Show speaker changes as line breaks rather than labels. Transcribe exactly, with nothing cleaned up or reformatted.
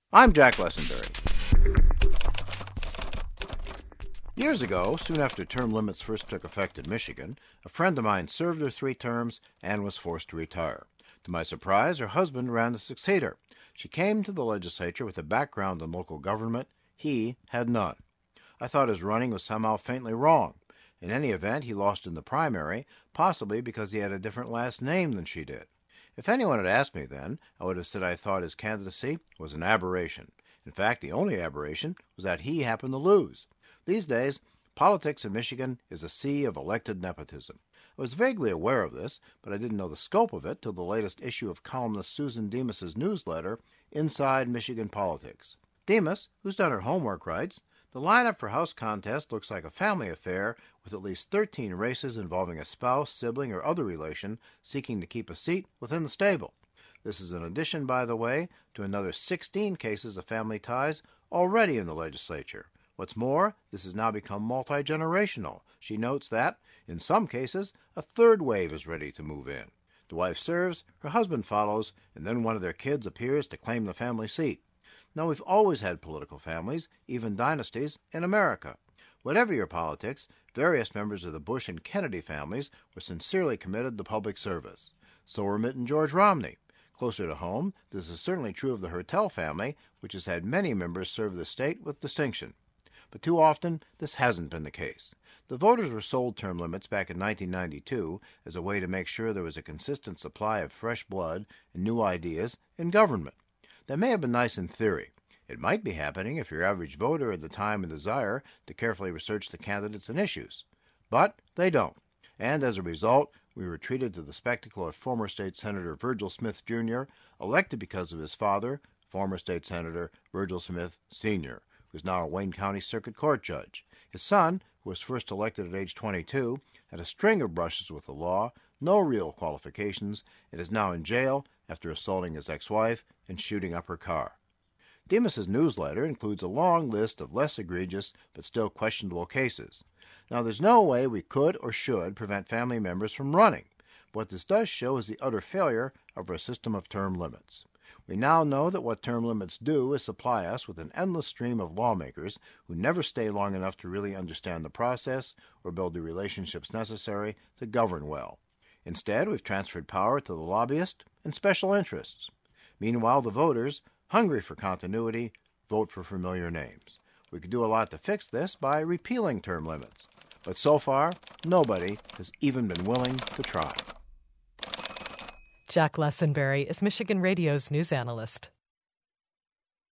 I'm Jack Lessenberry. Years ago, soon after term limits first took effect in Michigan, a friend of mine served her three terms and was forced to retire. To my surprise, her husband ran to succeed her. She came to the legislature with a background in local government. He had none. I thought his running was somehow faintly wrong. In any event, he lost in the primary, possibly because he had a different last name than she did. If anyone had asked me then, I would have said I thought his candidacy was an aberration. In fact, the only aberration was that he happened to lose. These days, politics in Michigan is a sea of elected nepotism. I was vaguely aware of this, but I didn't know the scope of it till the latest issue of columnist Susan Demas's newsletter, Inside Michigan Politics. Demas, who's done her homework, writes, "The lineup for House contest looks like a family affair with at least thirteen races involving a spouse, sibling, or other relation seeking to keep a seat within the stable. This is in addition, by the way, to another sixteen cases of family ties already in the legislature. What's more, this has now become multi-generational." She notes that, in some cases, a third wave is ready to move in. The wife serves, her husband follows, and then one of their kids appears to claim the family seat. Now, we've always had political families, even dynasties, in America. Whatever your politics, various members of the Bush and Kennedy families were sincerely committed to public service. So were Mitt and George Romney. Closer to home, this is certainly true of the Hertel family, which has had many members serve the state with distinction. But too often, this hasn't been the case. The voters were sold term limits back in nineteen ninety-two as a way to make sure there was a consistent supply of fresh blood and new ideas in government. That may have been nice in theory. It might be happening if your average voter had the time and desire to carefully research the candidates and issues. But they don't. And as a result, we were treated to the spectacle of former State Senator Virgil Smith, Junior, elected because of his father, former State Senator Virgil Smith, Senior, who is now a Wayne County Circuit Court judge. His son, who was first elected at age twenty-two, had a string of brushes with the law, no real qualifications, and is now in jail after assaulting his ex-wife and shooting up her car. Demas's newsletter includes a long list of less egregious but still questionable cases. Now, there's no way we could or should prevent family members from running. What this does show is the utter failure of our system of term limits. We now know that what term limits do is supply us with an endless stream of lawmakers who never stay long enough to really understand the process or build the relationships necessary to govern well. Instead, we've transferred power to the lobbyists and special interests. Meanwhile, the voters, hungry for continuity, vote for familiar names. We could do a lot to fix this by repealing term limits. But so far, nobody has even been willing to try.
Jack Lessenberry is Michigan Radio's news analyst.